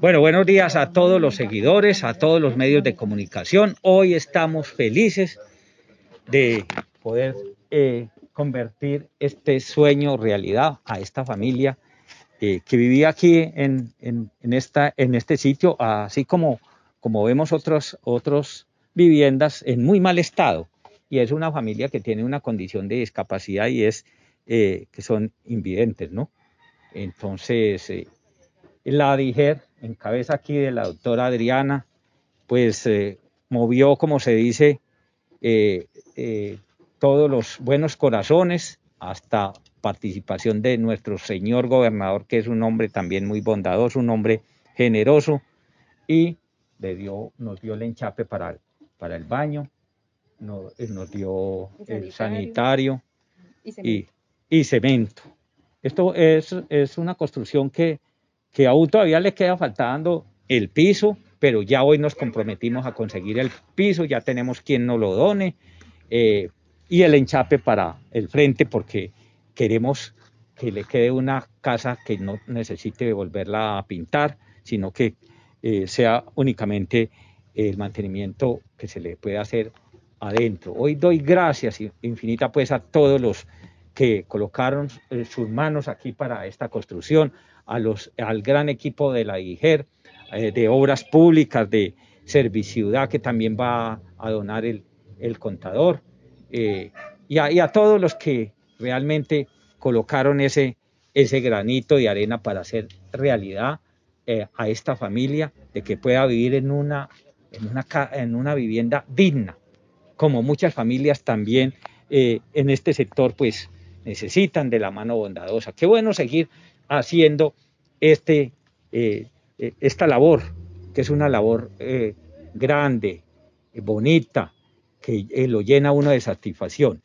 Bueno, buenos días a todos los seguidores, a todos los medios de comunicación. Hoy estamos felices de poder convertir este sueño realidad a esta familia que vivía aquí en este sitio, así como vemos otros viviendas en muy mal estado. Y es una familia que tiene una condición de discapacidad y es que son invidentes, ¿no? Entonces, la DIGER, en cabeza aquí de la doctora Adriana, pues movió, como se dice, eh, eh, todos los buenos corazones, hasta participación de nuestro señor gobernador, que es un hombre también muy bondadoso, un hombre generoso, y nos dio el enchape para el baño, nos dio el sanitario y cemento. Esto es una construcción que aún todavía le queda faltando el piso, pero ya hoy nos comprometimos a conseguir el piso, ya tenemos quien nos lo done, y el enchape para el frente, porque queremos que le quede una casa que no necesite volverla a pintar, sino que sea únicamente el mantenimiento que se le puede hacer adentro. Hoy doy gracias infinita pues a todos los que colocaron sus manos aquí para esta construcción, al gran equipo de la DIGER, de Obras Públicas, de Serviciudad, que también va a donar el contador, y a todos los que realmente colocaron ese granito de arena para hacer realidad a esta familia, de que pueda vivir en una vivienda digna, como muchas familias también en este sector pues necesitan de la mano bondadosa. Qué bueno seguir haciendo esta labor, que es una labor grande, bonita, que lo llena uno de satisfacción.